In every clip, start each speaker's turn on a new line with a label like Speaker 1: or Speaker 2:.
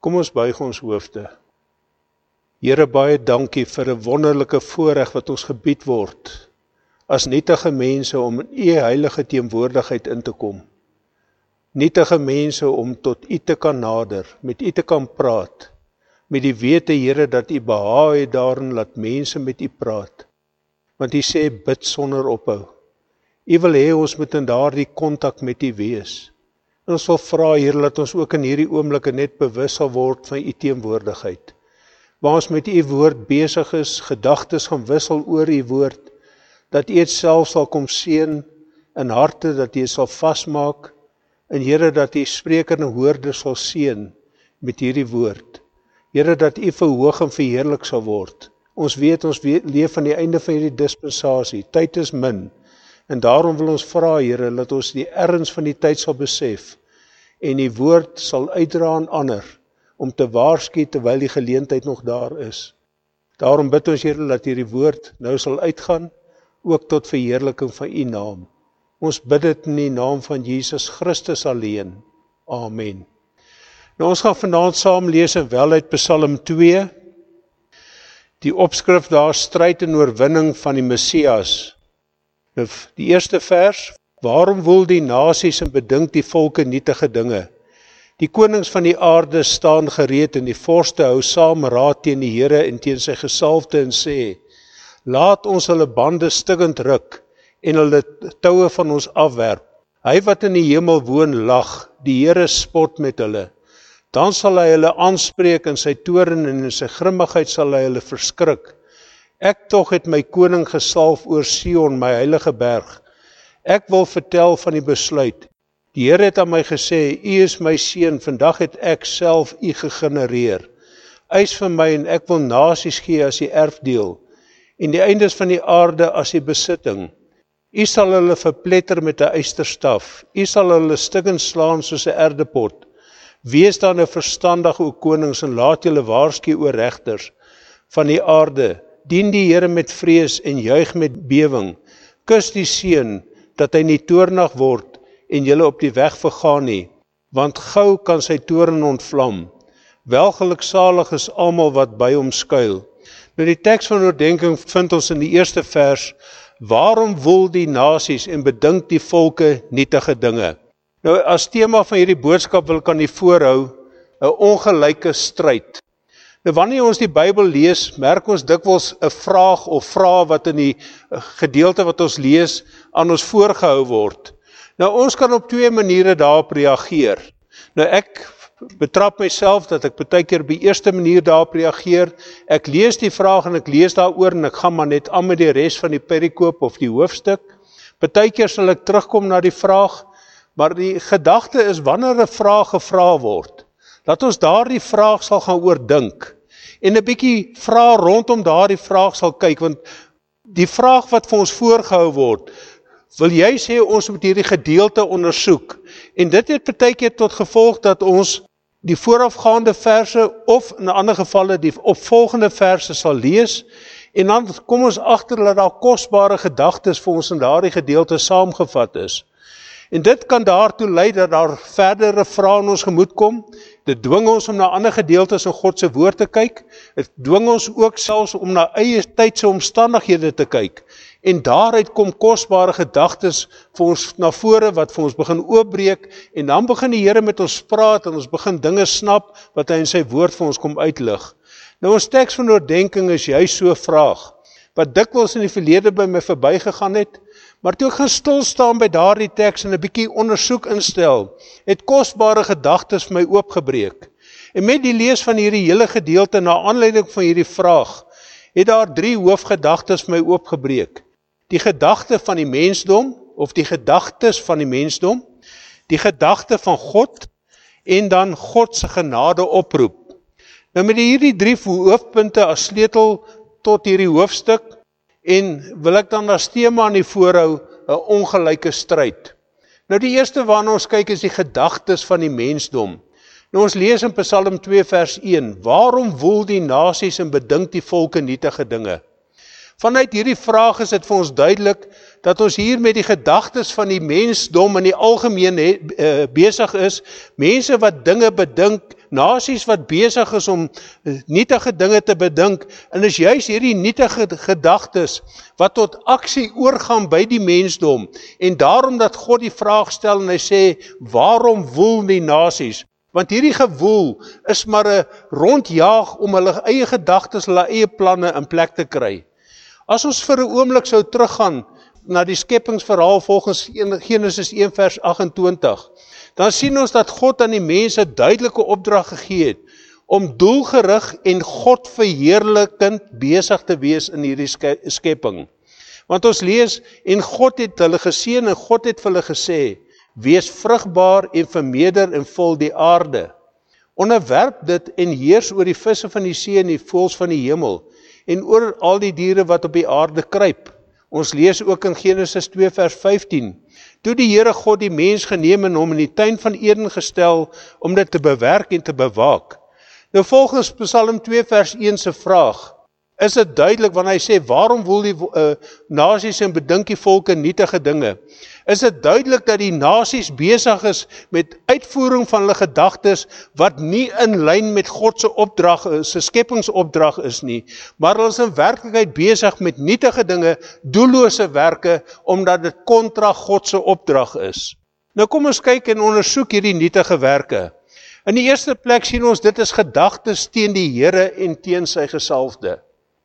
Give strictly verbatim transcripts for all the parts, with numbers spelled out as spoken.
Speaker 1: Kom ons buig ons hoofde. Here, baie dankie vir 'n wonderlike voorreg wat ons gebied word, as nietige mense om in U heilige teenwoordigheid in te kom. Nietige mense om tot U te kan nader, met U te kan praat, met die wete, Here, dat U behaag het daarin, laat mense met U praat. Want U sê, bid sonder ophou. U wil hê ons moet in daardie kontak met U wees. En ons wil vra, Here, dat ons ook in hierdie oomblikke net bewus sal word van U teenwoordigheid. Waar ons met U woord besig is, gedagtes gaan wissel oor U woord, dat U dit self sal kom seën in harte, dat U dit sal vasmaak, en Here, dat U sprekende hoorders sal seën met hierdie woord. Here, dat U verhoog en verheerlik sal word. Ons weet, ons weet, leef aan die einde van hierdie dispensasie, tyd is min, en daarom wil ons vra, Here, dat ons die erns van die tyd sal besef, en die woord sal uitdra aan ander, om te waarsku terwyl die geleentheid nog daar is. Daarom bid ons, Here, dat hierdie woord nou sal uitgaan, ook tot verheerliking van U naam. Ons bid dit in die naam van Jesus Christus alleen. Amen. Nou, ons gaan vanaand saam lees en wel uit Psalm twee, die opskrif daar, stryd en oorwinning van die Messias. Nou, die eerste vers, waarom woel die nasies en bedink die volke nietige dinge? Die konings van die aarde staan gereed en die vorste hou saam raad teen die Here en teen sy gesalfde en sê, laat ons hulle bande stikkend ruk en hulle toue van ons afwerp. Hy wat in die hemel woon lag, die Here spot met hulle. Dan sal hy hulle aanspreek in sy toorn en in sy grimmigheid sal hy hulle verskrik. Ek tog het my koning gesalf oor Sion, my heilige berg. Ek wil vertel van die besluit. Die Here het aan my gesê, U is my seun, vandag het ek self U gegenereer. Eis vir my en ek wil nasies gee as die erfdeel, en die eindes van die aarde as die besitting. U sal hulle verpletter met 'n ysterstaf, U sal hulle stikkend slaan soos 'n erdepot. Wees dan 'n verstandig, o konings, en laat julle waarsku, o regters van die aarde. Dien die Here met vrees en juig met bewing. Kus die seun, dat hy nie toornig word en julle op die weg vergaan nie, want gou kan sy toorn ontvlam. Welgeluksalig is almal wat by hom skuil. Nou die teks van oordeenking vind ons in die eerste vers, waarom woel die nasies en bedink die volke nietige dinge? Nou as tema van hierdie boodskap wil kan die voorhou, 'n ongelyke stryd. Nou wanneer ons die Bybel lees, merk ons dikwels 'n vraag of vrae wat in die gedeelte wat ons lees aan ons voorgehou word. Nou ons kan op twee maniere daarop reageer. Nou ek betrap myself dat ek baie keer op die eerste manier daarop reageer. Ek lees die vraag en ek lees daaroor en ek gaan maar net aan met die res van die perikoop of die hoofstuk. Baie keer sal ek terugkom na die vraag, maar die gedagte is wanneer 'n vraag gevra word, dat ons daardie vraag sal gaan oordink en 'n bietjie vra rondom daardie vraag sal kyk, want die vraag wat vir ons voorgehou word, wil jy sê ons moet hierdie gedeelte ondersoek, en dit het baie keer tot gevolg dat ons die voorafgaande verse of in ander gevalle die opvolgende verse sal lees, en dan kom ons agter dat daar kosbare gedagtes vir ons in daardie gedeelte saamgevat is. En dit kan daartoe lei dat daar verdere vrae in ons gemoed kom. Dit dwing ons om na ander gedeeltes in God se woord te kyk. Dit dwing ons ook selfs om na eie tydse omstandighede te kyk. En daaruit kom kosbare gedagtes vir ons na vore wat vir ons begin oopbreek, en dan begin die Here met ons praat en ons begin dinge snap wat hy in sy woord vir ons kom uitlig. Nou ons teks van oordeenking is juist so 'n vraag wat dikwels in die verlede by my verbygegaan het, maar toe ek gaan stil staan by daardie teks en 'n bietjie ondersoek instel, het kosbare gedagtes vir my oopgebreek. En met die lees van hierdie hele gedeelte na aanleiding van hierdie vraag, het daar drie hoofgedagtes vir my oopgebreek. Die gedagte van die mensdom, of die gedagtes van die mensdom, die gedagte van God, en dan God se genade oproep. Nou met hierdie drie hoofpunte as sleutel tot hierdie hoofstuk, en wil ek dan as tema aan die voorhou, 'n ongelyke stryd. Nou die eerste waarna ons kyk is die gedagtes van die mensdom. Nou ons lees in Psalm twee vers een, waarom woel die nasies en bedink die volke nietige dinge? Vanuit hierdie vraag is dit vir ons duidelik dat ons hier met die gedagtes van die mensdom in die algemeen he, uh, besig is, mense wat dinge bedink, nasies wat besig is om nietige dinge te bedink, en is juis hierdie nietige gedagtes wat tot aksie oorgaan by die mensdom, en daarom dat God die vraag stel en hy sê, waarom woel die nasies? Want hierdie gewoel is maar 'n rondjaag om hulle eie gedagtes, hulle eie planne in plek te kry. As ons vir 'n oomblik sou teruggaan na die skepingsverhaal volgens Genesis een vers agt-en-twintig, dan sien ons dat God aan die mense duidelike opdrag gegee het om doelgerig en God verheerlikend besig te wees in hierdie skepping. Want ons lees, en God het hulle geseën en God het vir hulle gesê, wees vrugbaar en vermeerder en vul die aarde. Onderwerp dit en heers oor die visse van die see en die voëls van die hemel en oor al die diere wat op die aarde kruip. Ons lees ook in Genesis twee vers vyftien. Toe die Here God die mens geneem en hom in die tuin van Eden gestel om dit te bewerk en te bewaak. Nou volgens Psalm twee vers een se vraag, is dit duidelik wanneer hy sê, waarom woel die uh, nasies en bedink die volke nietige dinge? Is dit duidelik dat die nasies besig is met uitvoering van hulle gedagtes wat nie in lyn met God se opdrag, se skepingsopdrag is nie, maar hulle is in werklikheid besig met nietige dinge, doellose werke, omdat dit kontra God se opdrag is. Nou kom ons kyk en ondersoek hierdie nietige werke. In die eerste plek sien ons, dit is gedagtes teen die Here en teen sy gesalfde.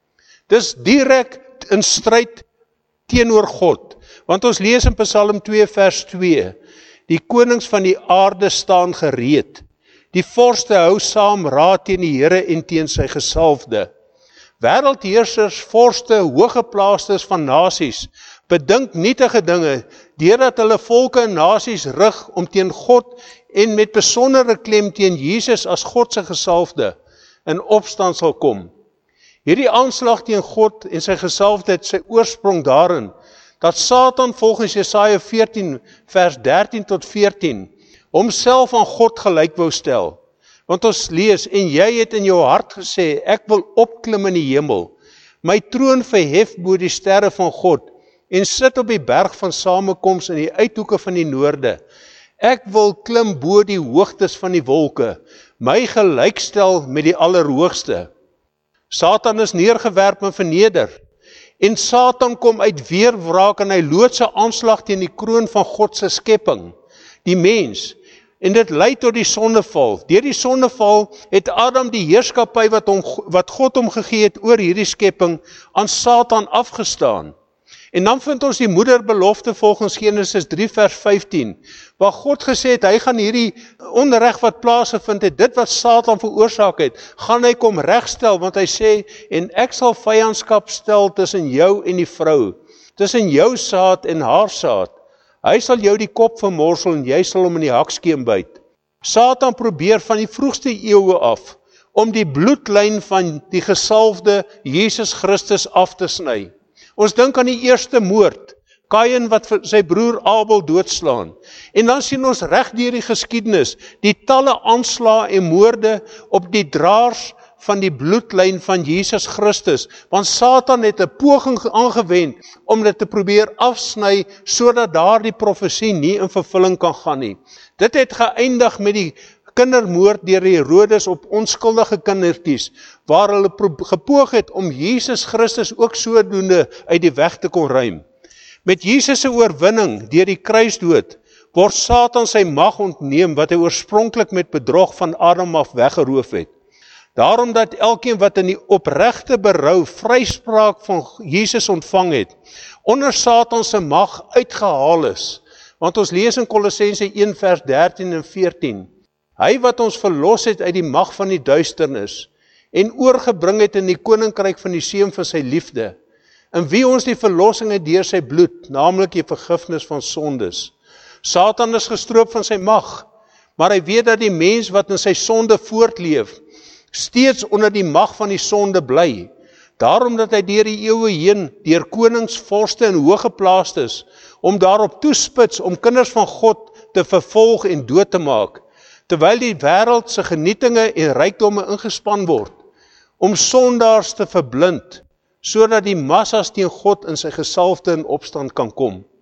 Speaker 1: Dis direk in stryd teenoor God. Want ons lees in Psalm twee vers twee, die konings van die aarde staan gereed. Die vorste hou saam raad teen die Here en teen sy gesalfde. Wêreldheersers, vorste, hooggeplaastes van nasies, bedink nietige dinge, deurdat hulle volke en nasies rig om teen God en met besondere klem teen Jesus as God se gesalfde in opstand sal kom. Hierdie aanslag teen God en sy gesalfde het sy oorsprong daarin, dat Satan volgens Jesaja veertien vers dertien tot veertien homself aan God gelyk wou stel. Want ons lees, en jy het in jou hart gesê, ek wil opklim in die hemel, my troon verhef bo die sterre van God, en sit op die berg van samekoms in die uithoeke van die noorde. Ek wil klim bo die hoogtes van die wolke, my gelykstel met die Allerhoogste. Satan is neergewerp en verneder. En Satan kom uit weerwraak en hy lood sy aanslag teen die kroon van God se skepping, die mens. En dit lei tot die sondeval. Deur die sondeval het Adam die heerskappy wat, hom, wat God hom gegee het oor hierdie skepping aan Satan afgestaan. En dan vind ons die moederbelofte volgens Genesis drie vers vyftien, waar God gesê het, hy gaan hierdie onreg wat plaasgevind het, dit wat Satan veroorsaak het, gaan hy kom regstel, want hy sê, en ek sal vyandskap stel tussen jou en die vrou, tussen jou saad en haar saad. Hy sal jou die kop vermorsel en jy sal hom in die hakskeem byt. Satan probeer van die vroegste eeue af, om die bloedlyn van die gesalfde Jesus Christus af te sny. Ons dink aan die eerste moord, Kain wat sy broer Abel doodslaan. En dan sien ons reg deur die geskiedenis, die talle aanslae en moorde op die draers van die bloedlyn van Jesus Christus, want Satan het 'n poging aangewend om dit te probeer afsny, sodat daardie profesie nie in vervulling kan gaan nie. Dit het geëindig met die kindermoord deur Herodes op onskuldige kindertjies, waar hulle gepoog het om Jesus Christus ook sodoende uit die weg te kon ruim. Met Jesus se oorwinning deur die kruisdood, word Satan sy mag ontneem, wat hy oorspronklik met bedrog van Adam af weggeroof het. Daarom dat elkeen wat in die opregte berou vryspraak van Jesus ontvang het, onder Satan se mag uitgehaal is. Want ons lees in Kolossense een vers dertien en veertien, hy wat ons verlos het uit die mag van die duisternis, en oorgebring het in die koninkryk van die seun van sy liefde, in wie ons die verlossing het deur sy bloed, naamlik die vergifnis van sondes. Satan is gestroop van sy mag, maar hy weet dat die mens wat in sy sonde voortleef, steeds onder die mag van die sonde bly. Daarom dat hy deur die eeue heen, deur konings, vorste en hooggeplaastes, om daarop toespits om kinders van God te vervolg en dood te maak, terwyl die wêreld se genietinge en rykdomme ingespan word, om sondaars te verblind, sodat die massas teen God in sy gesalfde in opstand kan kom.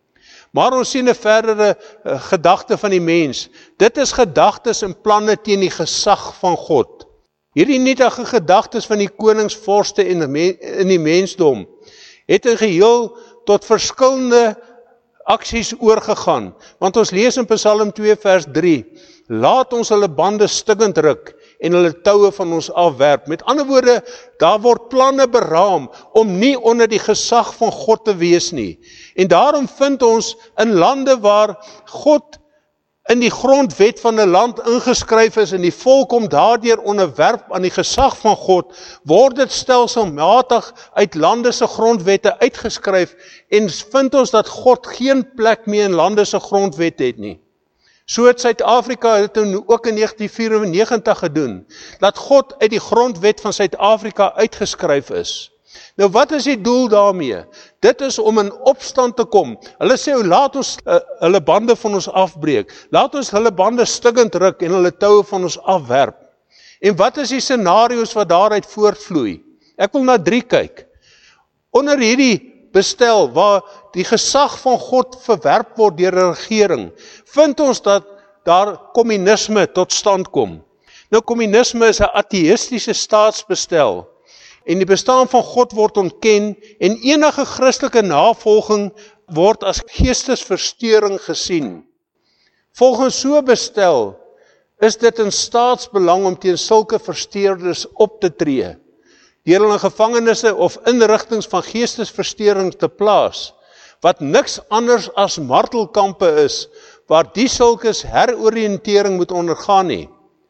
Speaker 1: Maar ons sien 'n verdere uh, gedagte van die mens. Dit is gedagtes en planne teen die gesag van God. Hierdie nietige gedagtes van die koningsvorste in die mensdom het in geheel tot verskillende aksies oorgegaan. Want ons lees in Psalm twee vers drie, laat ons hulle bande stikkend ruk en hulle toue van ons afwerp. Met ander woorde, daar word planne beraam om nie onder die gesag van God te wees nie. En daarom vind ons in lande waar God in die grondwet van 'n land ingeskryf is en die volk om daardeur onderwerp aan die gesag van God, word dit stelselmatig uit lande se grondwette uitgeskryf en vind ons dat God geen plek meer in lande se grondwet het nie. So het Suid-Afrika het ook in negentien vyfennegentig gedoen, dat God uit die grondwet van Suid-Afrika uitgeskryf is. Nou wat is die doel daarmee? Dit is om in opstand te kom. Hulle sê, laat ons uh, hulle bande van ons afbreek. Laat ons hulle bande stikkend ruk en hulle toue van ons afwerp. En wat is die scenario's wat daaruit voortvloei? Ek wil na drie kyk. Onder hierdie bestel waar die gesag van God verwerp word deur 'n regering, vind ons dat daar kommunisme tot stand kom. Nou kommunisme is 'n ateïstiese staatsbestel. En die bestaan van God word ontken en enige Christelike navolging word as geestesversteuring gesien. Volgens so bestel is dit in staatsbelang om teen sulke versteurders op te tree, deur hulle in gevangenisse of inrigtings van geestesversteuring te plaas, wat niks anders as martelkampe is, waar die sulkes heroriëntering moet ondergaan nie.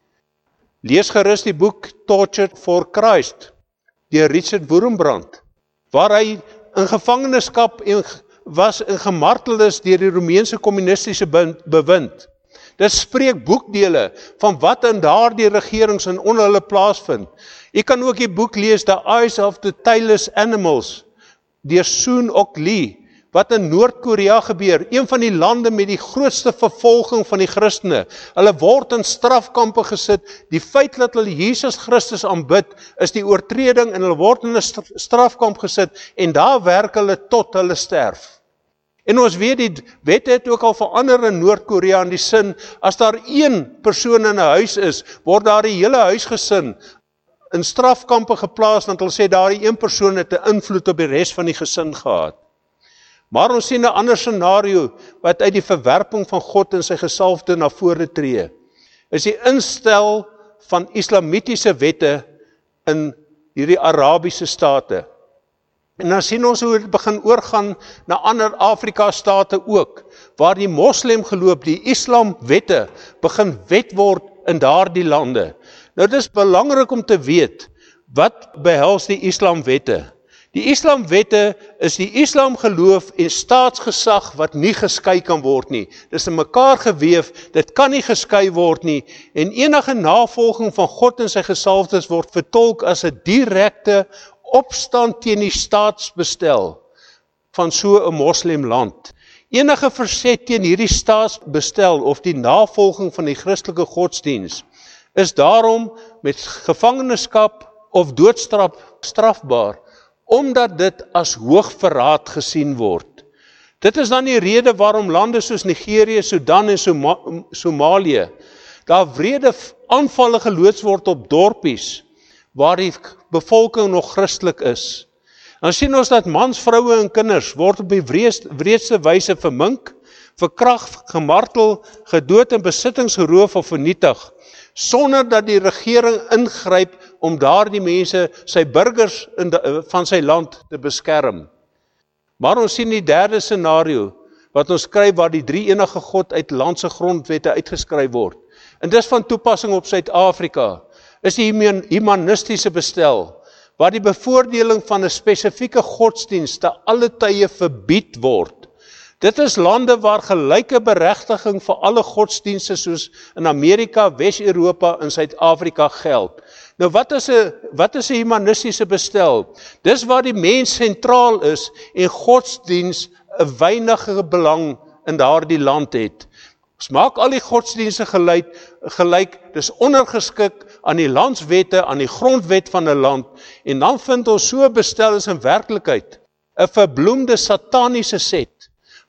Speaker 1: Lees gerus die boek Tortured for Christ, deur Richard Wurmbrand, waar hy in gevangenskap en was en gemartel is deur die Romeinse kommunistiese bewind. Dit spreek boekdele van wat in daardie regerings en onder hulle plaasvind. Jy kan ook die boek lees, The Eyes of the Tailless Animals, deur Soon Ok Lee, wat in Noord-Korea gebeur, een van die lande met die grootste vervolging van die Christene. Hulle word in strafkampe gesit, die feit dat hulle Jesus Christus aanbid, is die oortreding en hulle word in 'n strafkamp gesit, en daar werk hulle tot hulle sterf. En ons weet die wette het ook al verander in Noord-Korea in die sin, as daar een persoon in 'n huis is, word daar die hele huisgesin in strafkampe geplaas, want hulle sê daar die een persoon het 'n invloed op die res van die gesin gehad. Maar ons sien 'n ander scenario, wat uit die verwerping van God en sy gesalfde na vore tree, is die instel van islamitiese wette in hierdie Arabiese state. En dan sien ons hoe dit begin oorgaan na ander Afrika state ook, waar die moslim geloof, die islam wette, begin wet word in daardie lande. Nou dit is belangrik om te weet, wat behels die islam wette? Die islam wette is die islam geloof en staatsgesag wat nie geskei kan word nie. Dit is in mekaar geweef, dit kan nie geskei word nie, en enige navolging van God en sy gesalfdes word vertolk as 'n direkte opstand teen die staatsbestel van so 'n moslimland. Enige verset teen hierdie staatsbestel of die navolging van die Christelike godsdiens is daarom met gevangenskap of doodstraf strafbaar, omdat dit as hoogverraad gesien word. Dit is dan die rede waarom lande soos Nigerië, Sudan en Soma Somalië, daar wrede aanvalle geloods word op dorpies, waar die bevolking nog Christelik is. Dan sien ons dat mans, vroue en kinders word op die wreedste wyse vermink, verkragt, gemartel, gedood en besittings geroof of vernietig, sonder dat die regering ingryp om daardie mense, sy burgers in de, van sy land te beskerm. Maar ons sien die derde scenario, wat ons skryf waar die drie enige God uit landse grondwette uitgeskryf word. En dis van toepassing op Suid-Afrika, is die humanistiese bestel, waar die bevoordeling van 'n spesifieke godsdienst te alle tye verbied word. Dit is lande waar gelyke beregtiging vir alle godsdienste soos in Amerika, Wes-Europa en Suid-Afrika geld. Nou wat is 'n wat is 'n humanistiese bestel? Dis waar die mens sentraal is en godsdienst 'n weinige belang in daardie land het. Ons maak al die godsdienste gelyk, gelyk, dis ondergeskik aan die landswette, aan die grondwet van 'n land, en dan vind ons so bestel is in werklikheid 'n verbloemde sataniese set,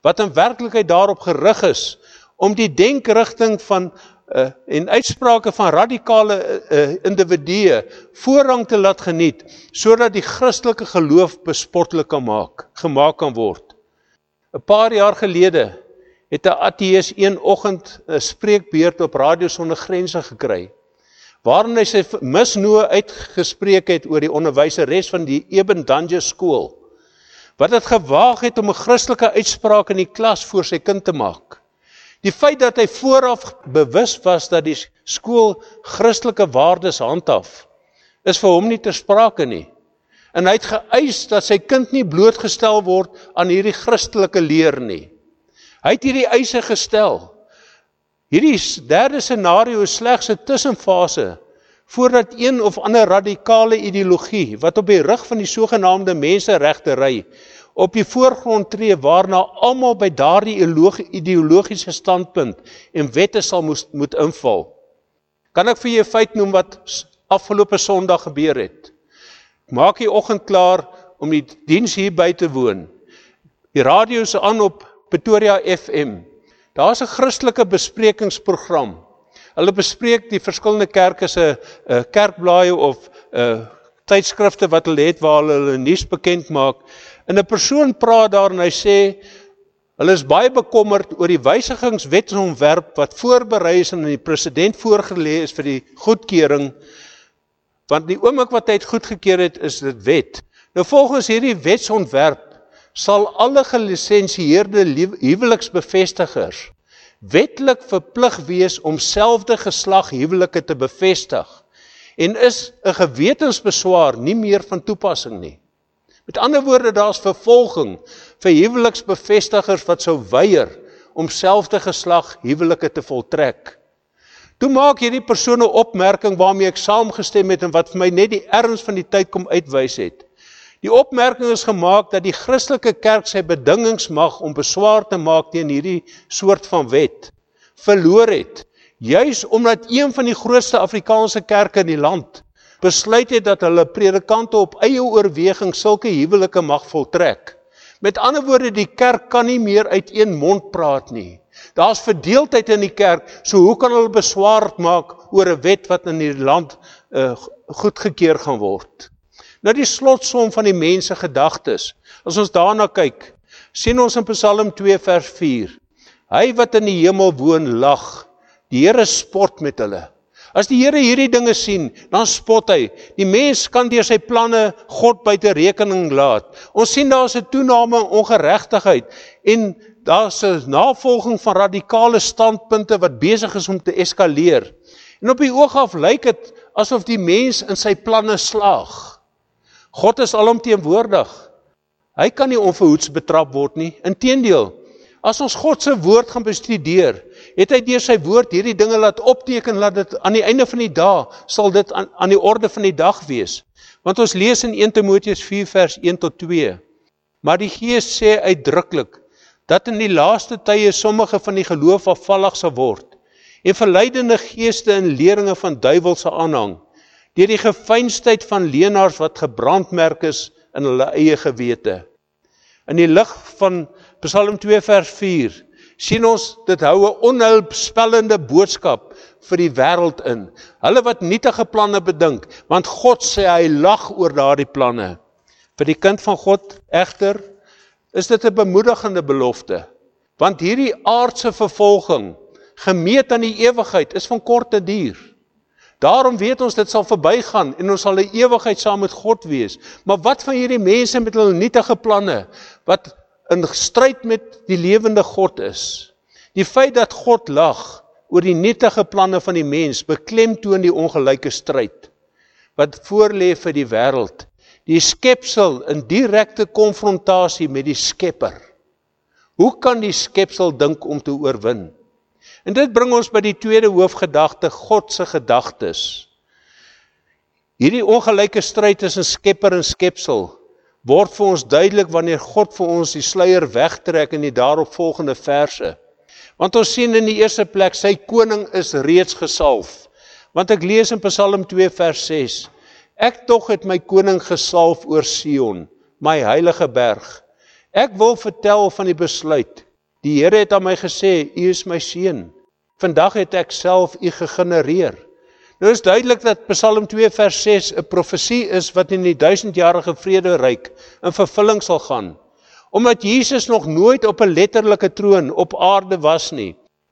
Speaker 1: wat in werklikheid daarop gerig is, om die denkrigting van uh, en uitsprake van radikale uh, individue voorrang te laat geniet, sodat die Christelike geloof bespottelik kan maak, gemaak kan word. 'n Paar jaar gelede het 'n ateïs een oggend 'n spreekbeurt op Radio Sonder Grense gekry, waarin hy sy misnoë uitgespreek het oor die onderwyseres van die Eben Danje skool, wat het gewaag het om 'n Christelike uitspraak in die klas voor sy kind te maak. Die feit dat hy vooraf bewus was dat die skool Christelike waardes handhaaf, is vir hom nie ter sprake nie. En hy het geëis dat sy kind nie blootgestel word aan hierdie Christelike leer nie. Hy het hierdie eise gestel. Hierdie derde scenario is slegs 'n tussenfase voordat een of ander radikale ideologie wat op die rug van die sogenaamde menseregtery op die voorgrond tree, waarna almal by daardie ideologiese standpunt en wette sal moest, moet inval. Kan ek vir jou 'n feit noem wat afgelope Sondag gebeur het? Ek maak die oggend klaar om die diens hier by te woon. Die radio is aan op Pretoria F M. Daar is 'n Christelike besprekingsprogram. Hulle bespreek die verskillende kerke se uh, kerkblaaie of uh, tydskrifte wat hulle het waar hulle hulle nuus bekend maak. En 'n persoon praat daar en hy sê, hulle is baie bekommerd oor die wysigingswetsontwerp wat voorberei is en aan die president voorgelê is vir die goedkeuring, want die oomblik wat hy het goedgekeur het, is dit wet. Nou volgens hierdie wetsontwerp sal alle gelisensieerde huweliksbevestigers wetlik verplig wees om selfde geslag huwelike te bevestig en is 'n gewetensbeswaar nie meer van toepassing nie. Met ander woorde, daar is vervolging vir huweliksbevestigers wat sou weier om selfde geslag huwelike te voltrek. Toe maak hierdie persoon 'n opmerking waarmee ek saamgestem het en wat vir my net die erns van die tyd kom uitwys het. Die opmerking is gemaak dat die Christelike kerk sy bedingings mag om beswaar te maak teen hierdie soort van wet verloor het, juis omdat een van die grootste Afrikaanse kerke in die land besluit het dat hulle predikante op eie oorweging sulke huwelike mag voltrek. Met ander woorde, die kerk kan nie meer uit een mond praat nie. Daar's verdeeldheid in die kerk, so hoe kan hulle beswaar maak oor 'n wet wat in die land uh, goedgekeur gaan word? Nou die slotsom van die mense gedagtes. As ons daarna kyk, sien ons in Psalm twee vers vier. Hy wat in die hemel woon lag, die Here spot met hulle. As die Here hierdie dinge sien, dan spot hy. Die mens kan deur sy planne God buite rekening laat. Ons sien daar's 'n toename in ongeregtigheid en daar's 'n navolging van radikale standpunte wat besig is om te eskaleer. En op die oog af lyk dit asof die mens in sy planne slaag. God is alomteenwoordig. Hy kan nie onverhoeds betrap word nie. Inteendeel, as ons God se woord gaan bestudeer, het hy deur sy woord hierdie dinge laat opteken, laat dit aan die einde van die dag, sal dit aan, aan die orde van die dag wees. Want ons lees in Eerste Timoteus vier vers een tot twee. Maar die Gees sê uitdruklik, dat in die laaste tye sommige van die geloof afvallig sal word, en verleidende geeste en leringe van duiwelse aanhang, deur die gefeinstheid van leenaars wat gebrandmerk is in hulle eie gewete. In die lig van Psalm twee vers vier, sien ons dit hou 'n onheilspellende boodskap vir die wêreld in. Hulle wat nietige planne bedink, want God sê hy lag oor daardie planne. Vir die kind van God egter is dit 'n bemoedigende belofte, want hierdie aardse vervolging, gemeet aan die ewigheid, is van korte duur. Daarom weet ons dit sal verbygaan en ons sal 'n ewigheid saam met God wees. Maar wat van hierdie mense met hulle nietige planne, wat in stryd met die lewende God is? Die feit dat God lag oor die nietige planne van die mens, beklemtoon die ongelyke stryd wat voorlê vir die wêreld. Die skepsel in direkte konfrontasie met die Skepper. Hoe kan die skepsel dink om te oorwin? En dit bring ons by die tweede hoofgedagte, God se gedagtes. Hierdie ongelyke stryd tussen Skepper en skepsel word vir ons duidelik wanneer God vir ons die sluier wegtrek in die daaropvolgende verse. Want ons sien in die eerste plek, sy koning is reeds gesalf. Want ek lees in Psalm twee vers ses, ek tog het my koning gesalf oor Sion, my heilige berg. Ek wil vertel van die besluit Die Here het aan my gesê, u is my seun. Vandag het ek self u gegenereer. Nou is duidelik dat Psalm twee vers ses 'n profesie is wat in die duisendjarige vrederyk in vervulling sal gaan. Omdat Jesus nog nooit op 'n letterlike troon op aarde was nie.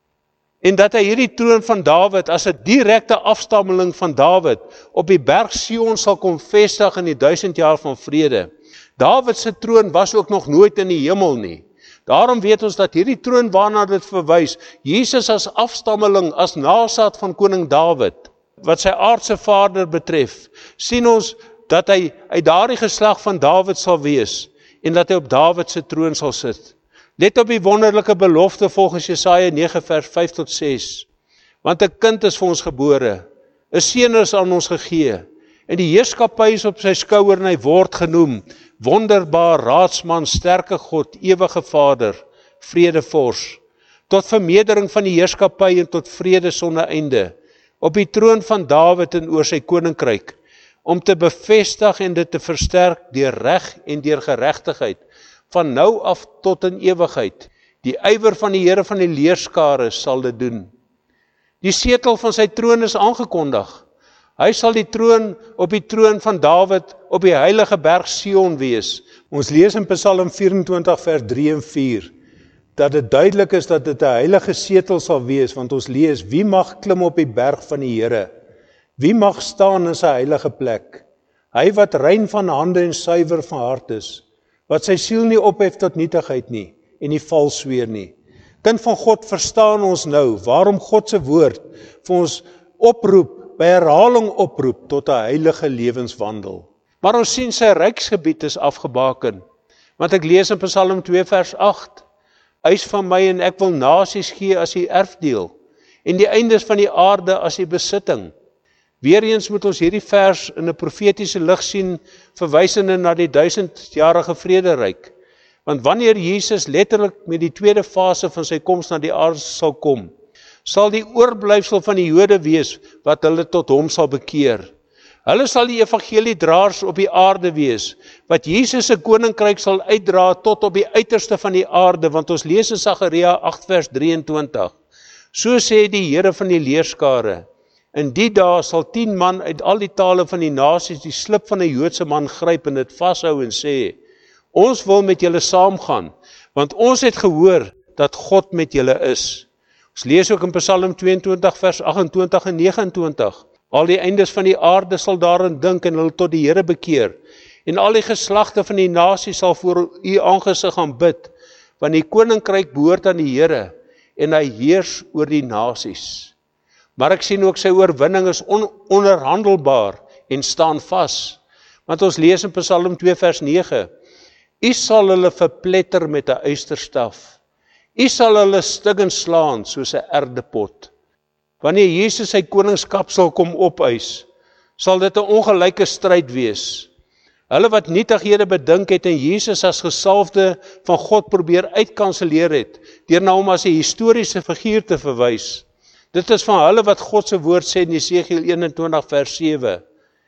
Speaker 1: En dat hy hierdie troon van Dawid as 'n direkte afstammeling van Dawid op die berg Sion sal kom vestig in die duisend jaar van vrede. Dawid se troon was ook nog nooit in die hemel nie. Daarom weet ons dat hierdie troon waarna dit verwys, Jesus as afstammeling, as nasaad van koning Dawid, wat sy aardse vader betref, sien ons dat hy uit daardie geslag van Dawid sal wees en dat hy op Dawid se troon sal sit. Let op die wonderlike belofte volgens Jesaja nege vers vyf tot ses. Want 'n kind is vir ons gebore, 'n seun is aan ons gegee, en die heerskappy is op sy skouer en hy word genoem wonderbaar, raadsman, sterke God, ewige Vader, vredevors, tot vermeerdering van die heerskappy en tot vrede sonder einde, op die troon van Dawid en oor sy koninkryk, om te bevestig en dit te versterk deur reg en deur geregtigheid, van nou af tot in ewigheid. Die ywer van die Here van die leerskare sal dit doen. Die setel van sy troon is aangekondig. Hy sal die troon op die troon van Dawid op die heilige berg Sion wees. Ons lees in Psalm vyf-en-twintig vers drie en vier, dat dit duidelik is dat dit 'n heilige setel sal wees, want ons lees, wie mag klim op die berg van die Here? Wie mag staan in sy heilige plek? Hy wat rein van hande en suiwer van hart is, wat sy siel nie ophef tot nietigheid nie, en nie vals sweer nie. Kind van God, verstaan ons nou, waarom God se woord vir ons oproep, by herhaling oproep tot 'n heilige lewenswandel. Maar ons sien sy ryksgebied is afgebaken, want ek lees in Psalm twee vers agt, eis van my en ek wil nasies gee as die erfdeel, en die eindes van die aarde as die besitting. Weereens moet ons hierdie vers in 'n profetiese lig sien, verwysende na die duisendjarige vrederyk. Want wanneer Jesus letterlik met die tweede fase van sy koms na die aarde sal kom, sal die oorblyfsel van die Jode wees wat hulle tot hom sal bekeer. Hulle sal die evangeliedraers op die aarde wees, wat Jesus se koninkryk sal uitdra tot op die uiterste van die aarde, want ons lees in Sagaria agt vers drieëntwintig. So sê die Here van die leerskare, in die dae sal tien man uit al die tale van die nasies die slip van 'n Joodse man gryp en dit vashou en sê, ons wil met julle saamgaan, want ons het gehoor dat God met julle is. Ons lees ook in Psalm tweeëntwintig vers agt-en-twintig en negenentwintig. Al die eindes van die aarde sal daarin dink en hulle tot die Here bekeer. En al die geslagte van die nasies sal voor u aangesig gaan bid, want die koninkryk behoort aan die Here en hy heers oor die nasies. Maar ek sien ook sy oorwinning is on ononderhandelbaar en staan vas. Want ons lees in Psalm twee vers nege, u sal hulle verpletter met 'n ysterstaf. U sal hulle stiggend slaan soos 'n erdepot. Wanneer Jesus sy koningskap sal kom opeis, sal dit 'n ongelyke stryd wees. Hulle wat nietighede bedink het en Jesus as gesalfde van God probeer uitkanselleer het, deur na hom as 'n historiese figuur te verwys. Dit is van hulle wat God se woord sê in Jesegiel eenentwintig vers sewe.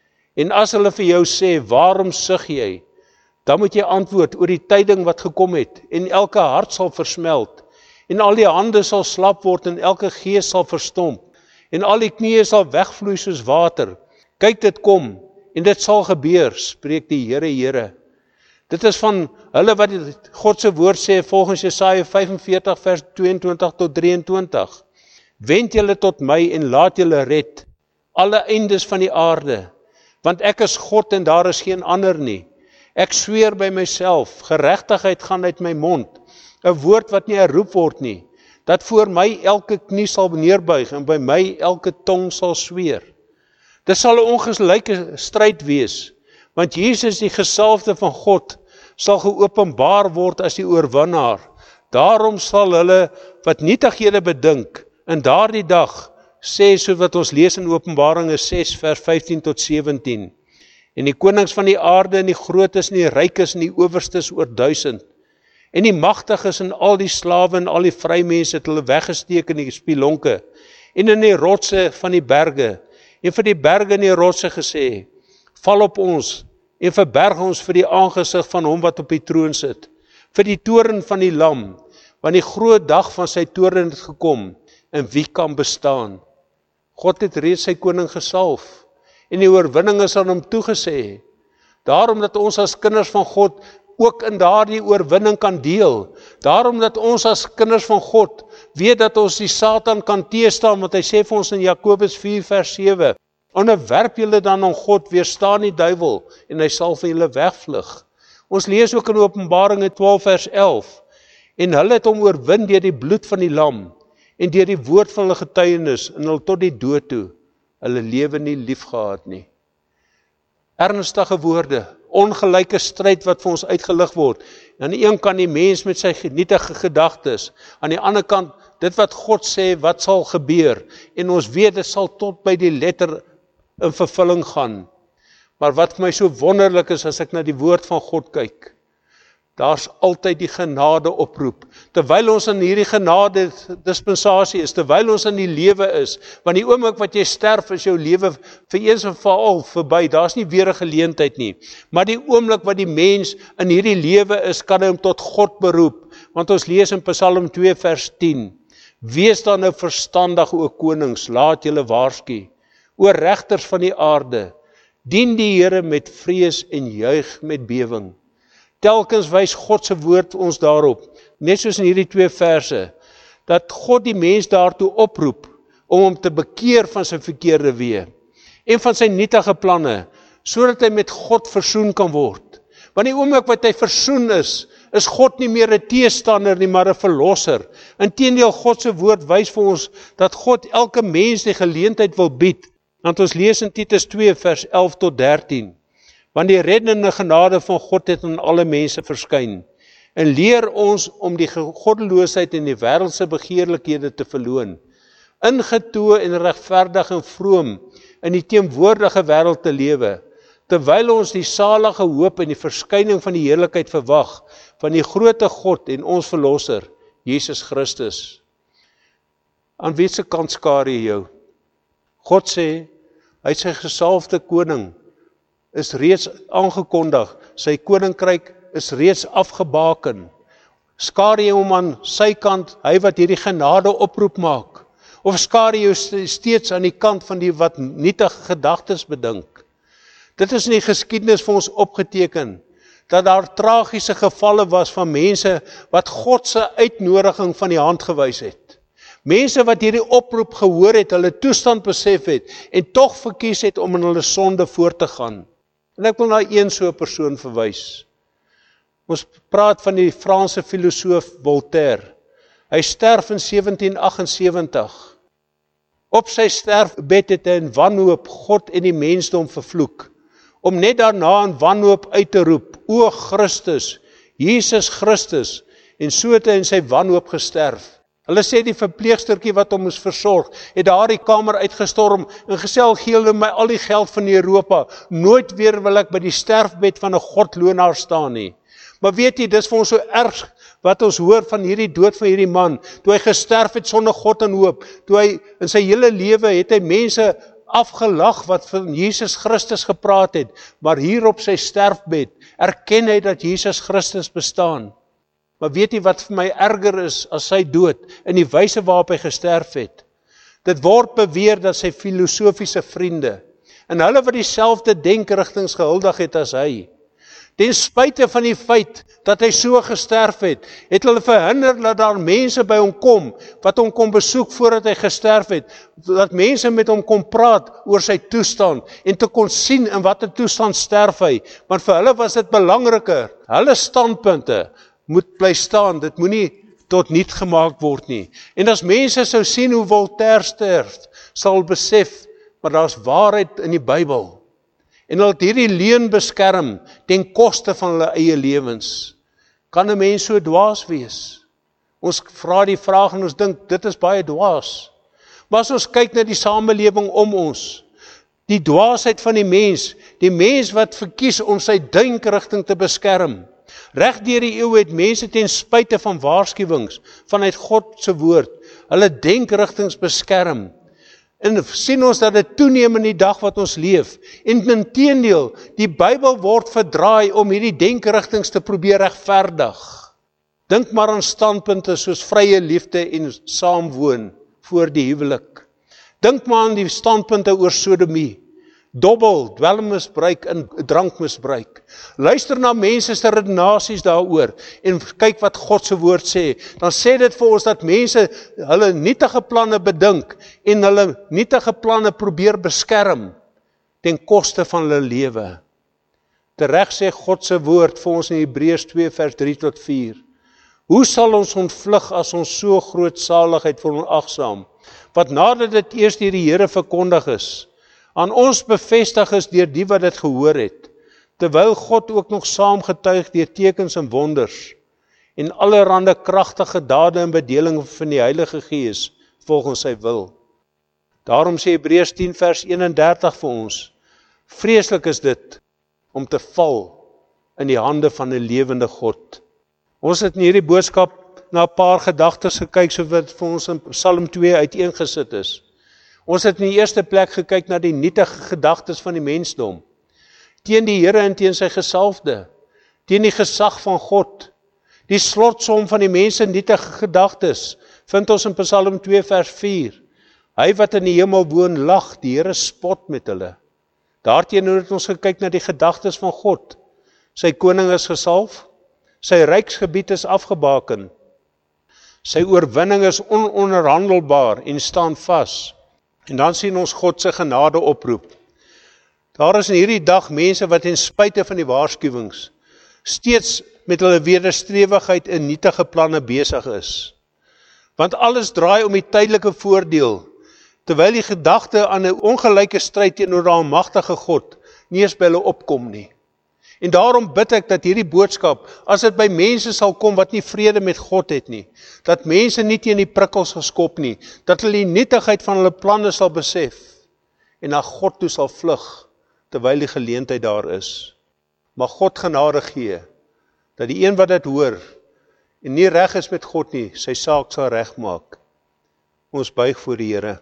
Speaker 1: En as hulle vir jou sê, waarom sug jy? Dan moet jy antwoord oor die tyding wat gekom het, en elke hart sal versmelt, en al die hande sal slap word, en elke gees sal verstomp, en al die knieë sal wegvloei soos water. Kyk, dit kom, en dit sal gebeur, spreek die Here, Here. Dit is van hulle wat God se woord sê, volgens Jesaja vyf-en-veertig vers tweeëntwintig tot drieëntwintig. Wend julle tot my en laat julle red, alle eindes van die aarde, want ek is God en daar is geen ander nie. Ek sweer by myself, geregtigheid gaan uit my mond, 'n woord wat nie herroep word nie, dat voor my elke knie sal neerbuig en by my elke tong sal sweer. Dit sal 'n ongelyke stryd wees, want Jesus, die gesalfde van God, sal geopenbaar word as die oorwinnaar. Daarom sal hulle wat nietighede bedink, in daardie dag sê, so wat ons lees in Openbaringe ses vers vyftien tot sewentien. En die konings van die aarde en die grootes en die rykes en die owerstes oor duisend, en die magtiges en al die slawe en al die vrymense het hulle weggesteek in die spilonke en in die rotse van die berge, en vir die berge en die rotse gesê, val op ons en verberg ons vir die aangesig van hom wat op die troon sit, vir die toorn van die lam, want die groot dag van sy toorn het gekom, en wie kan bestaan? God het reeds sy koning gesalf, en die oorwinning is aan hom toegesê. Daarom dat ons as kinders van God ook in daardie oorwinning kan deel. Daarom dat ons as kinders van God weet dat ons die Satan kan teëstaan, want hy sê vir ons in Jakobus vier vers sewe, onderwerp julle dan aan God, weerstaan die duiwel, en hy sal van julle wegvlug. Ons lees ook in Openbaring twaalf vers elf, en hulle het hom oorwin deur die bloed van die lam, en deur die woord van hulle getuienis, en hulle tot die dood toe, hulle lewe nie lief gehad nie. Ernstige woorde, ongelyke stryd wat vir ons uitgelig word. Aan die een kant die mens met sy nietige gedagtes, aan die ander kant dit wat God sê, wat sal gebeur, en ons weet dit sal tot by die letter in vervulling gaan. Maar wat vir my so wonderlik is, as ek na die woord van God kyk, daar's altyd die genade oproep, terwyl ons in hierdie genade dispensasie is, terwyl ons in die lewe is, want die oomblik wat jy sterf, is jou lewe vir eens en vir al verby, daar's nie weer 'n geleentheid nie, maar die oomblik wat die mens in hierdie lewe is, kan hy hom tot God beroep, want ons lees in Psalm twee vers tien, wees dan nou verstandig, o konings, laat julle waarsku, o regters van die aarde, dien die Here met vrees en juig met bewing. Telkens wys God se woord ons daarop, net soos in hierdie twee verse, dat God die mens daartoe oproep, om hom te bekeer van sy verkeerde weë, en van sy nietige planne, sodat hy met God versoen kan word. Want die oomblik wat hy versoen is, is God nie meer 'n teestander nie, maar 'n verlosser. Inteendeel, God se woord wys vir ons, dat God elke mens die geleentheid wil bied, want ons lees in Titus twee vers elf tot dertien, want die reddende genade van God het aan alle mense verskyn, en leer ons om die goddeloosheid en die wêreldse begeerlikhede te verloon, ingetoe en regverdig en vroom in die teenwoordige wêreld te lewe, terwyl ons die salige hoop en die verskyning van die heerlikheid verwag, van die groote God en ons verlosser, Jesus Christus. Aan wie se kant skaar jy jou? God sê, hy is sy gesalfde koning, is reeds aangekondig, sy koninkryk is reeds afgebaken. Skaar jy hom aan sy kant, hy wat hierdie genade oproep maak, of skaar jy jou steeds aan die kant van die wat nietige gedagtes bedink? Dit is in die geskiedenis vir ons opgeteken, dat daar tragiese gevalle was van mense wat God se uitnodiging van die hand gewys het. Mense wat hierdie oproep gehoor het, hulle toestand besef het, en tog verkies het om in hulle sonde voort te gaan. En ek wil na een so 'n persoon verwys. Ons praat van die Franse filosoof Voltaire. Hy sterf in sewentien agt en sewentig. Op sy sterfbed het hy in wanhoop God en die mensdom vervloek, om net daarna in wanhoop uit te roep, o Christus, Jesus Christus, en so het hy in sy wanhoop gesterf. Hulle sê die verpleegstertjie wat hom moes versorg, het daar die kamer uitgestorm en gesê, gee hulle my al die geld van Europa, nooit weer wil ek by die sterfbed van 'n godlonaar staan nie. Maar weet jy, dis vir ons so erg wat ons hoor van hierdie dood van hierdie man, toe hy gesterf het sonder God en hoop, toe hy in sy hele lewe het hy mense afgelag wat van Jesus Christus gepraat het, maar hier op sy sterfbed erken hy dat Jesus Christus bestaan. Maar weet jy wat vir my erger is as sy dood, in die wyse waarop hy gesterf het? Dit word beweer dat sy filosofiese vriende, en hulle wat dieselfde denkrigtings gehuldig het as hy, ten spyte van die feit dat hy so gesterf het, het hulle verhinder dat daar mense by hom kom, wat hom kom besoek voordat hy gesterf het, dat mense met hom kom praat oor sy toestand, en te kon sien in watter toestand sterf hy, want vir hulle was dit belangriker, hulle standpunte moet bly staan, dit moenie tot niet gemaak word nie. En as mense sou sien hoe Voltaire sterf, sal besef, maar daar's waarheid in die Bybel. En hulle het hierdie leuen beskerm, ten koste van hulle eie lewens. Kan 'n mens so dwaas wees? Ons vra die vraag en ons dink, dit is baie dwaas. Maar as ons kyk na die samelewing om ons, die dwaasheid van die mens, die mens wat verkies om sy denkrigting te beskerm, reg deur die eeu het mense ten spyte van waarskuwings vanuit God se woord, hulle denkrigtings beskerm. En sien ons dat dit toeneem in die dag wat ons leef. En inteendeel, die Bybel word verdraai om hierdie denkrigtings te probeer regverdig. Dink maar aan standpunte soos vrye liefde en saamwoon voor die huwelik. Dink maar aan die standpunte oor sodomie, dobbel, dwelmmisbruik en drankmisbruik. Luister na mense se redenasies daaroor en kyk wat God se woord sê. Dan sê dit vir ons dat mense hulle nietige planne bedink en hulle nietige planne probeer beskerm ten koste van hulle lewe. Tereg sê God se woord vir ons in Hebreërs twee vers drie tot vier. Hoe sal ons ontvlug as ons so groot saligheid veronagsaam, wat nadat dit eers deur die Here verkondig is, aan ons bevestig is deur die wat dit gehoor het, terwyl God ook nog saam getuig deur tekens en wonders, en allerhande kragtige dade en bedeling van die Heilige Gees, volgens sy wil. Daarom sê Hebreërs tien vers eenendertig vir ons, vreeslik is dit, om te val in die hande van 'n lewende God. Ons het in hierdie boodskap na 'n paar gedagtes gekyk, so wat vir ons in Psalm twee uiteengesit is. Ons het in die eerste plek gekyk na die nietige gedagtes van die mensdom, teen die Here en teen sy gesalfde, teen die gesag van God. Die slotsom van die mense nietige gedagtes vind ons in Psalm twee vers vier. Hy wat in die hemel woon lag, die Here spot met hulle. Daarteenoor het ons gekyk na die gedagtes van God. Sy koning is gesalf, sy ryksgebied is afgebaken, sy oorwinning is ononderhandelbaar en staan vas. En dan sien ons God se genade oproep. Daar is in hierdie dag mense wat ten spyte van die waarskuwings steeds met hulle wederstrewigheid en nietige planne besig is. Want alles draai om die tydelike voordeel, terwyl die gedagte aan 'n ongelyke stryd teenoor 'n almagtige God nie eens by hulle opkom nie. En daarom bid ek dat hierdie boodskap, as dit by mense sal kom wat nie vrede met God het nie, dat mense nie teen die prikkels geskop nie, dat hulle die nietigheid van hulle planne sal besef en na God toe sal vlug terwyl die geleentheid daar is. Mag God genade gee dat die een wat dit hoor en nie reg is met God nie, sy saak sal regmaak. Ons buig voor die Here.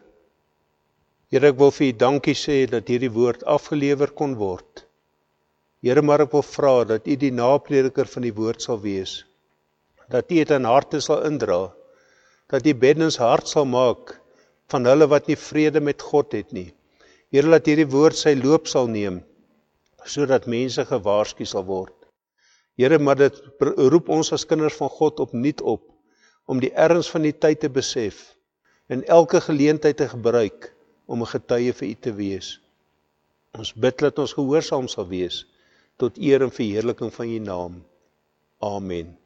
Speaker 1: Here, ek wil vir U dankie sê dat hierdie woord afgelewer kon word. Here, maar ek wil vra dat U die naprediker van die woord sal wees, dat U dit in harte sal indra, dat U beddens hart sal maak van hulle wat nie vrede met God het nie. Here, dat hierdie woord sy loop sal neem, sodat mense gewaarsku sal word. Here, maar dit roep ons as kinders van God opnuut op, om die erns van die tyd te besef, en elke geleentheid te gebruik, om 'n getuie vir U te wees. Ons bid dat ons gehoorsaam sal wees, tot eer en verheerliking van U naam. Amen.